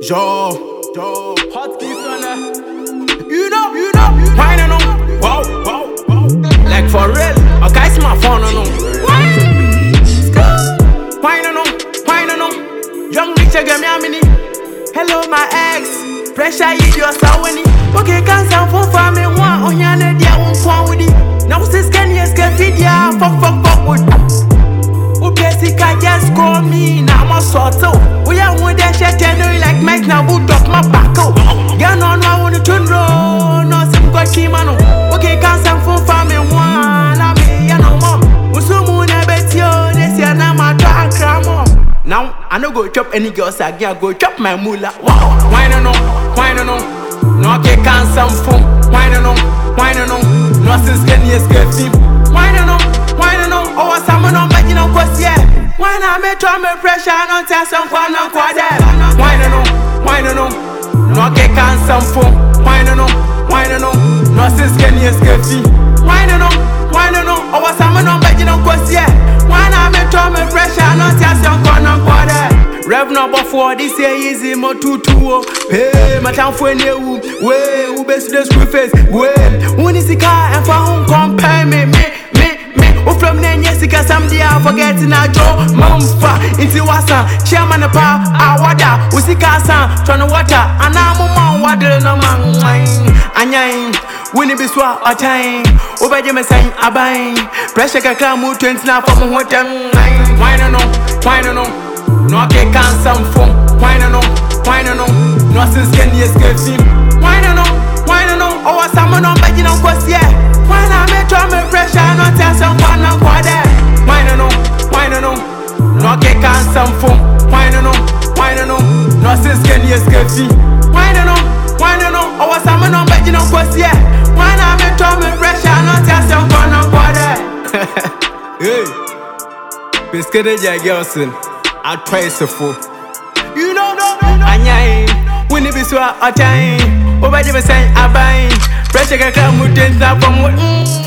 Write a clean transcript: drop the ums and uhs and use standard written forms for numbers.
Hot keys on there. You know. Why no? Wow. Like for real. A guy's my phone on. Why no? Young Richard get me a mini. Hello my ex. Pressure you your sawani. Okay, can't sound for me one on your dia won't fall with it. Now this can you get video fuck with. Jessica just call me, now I'm a sort of. We are one that shit like Mike now would drop my back. Yeah, no, I want to turn round. No, some got team, I know. Okay, can't some phone for me one. I mean, you know, mom. Musumu na bet you, this year now my track. Now, I no go chop any girls again, go chop my moolah. Wow, why no? No, okay, can't some phone. Why no? No, since can you escape him? Why no? Oh, someone on making on course, yeah. Why not make pressure on test some fun on quad? Why no? No, okay, can't some phone. Why no? No, since can you escape him? Why no? Oh, someone on making on course, yeah. Why not make pressure on test some fun on quad? Rev number 4, this year easy, mo 2-2. Hey, my town for you. Way, who best the screw face? Way, who is the car and for whom compare me? From then, Jessica, someday I forget in a Joe, Mumfa, into Wassa, Chairman of Power, Awada, Usikasa, Tron Water, and I'm on water, no man, Anyain, Winnie Biswa, or time, over the Messiah, Abain, pressure can come with 20 now from water. Why no? No, I can't some phone. Why no? No, since can you escape him? Why no? Oh, someone on begging on course, yeah. Why not make pressure, not tell some fun on quad? Why no? No, I can't some phone. Why no? No, since can you escape him? Why no? Oh, someone on begging on course, yeah. Why not make pressure, not tell some fun on quad? Hey, Biscuit Jagelson, I'll try so full. You know, Anyain, Winnie Biswa, or time, over the Messiah, Abain, pressure can come with 10 from what?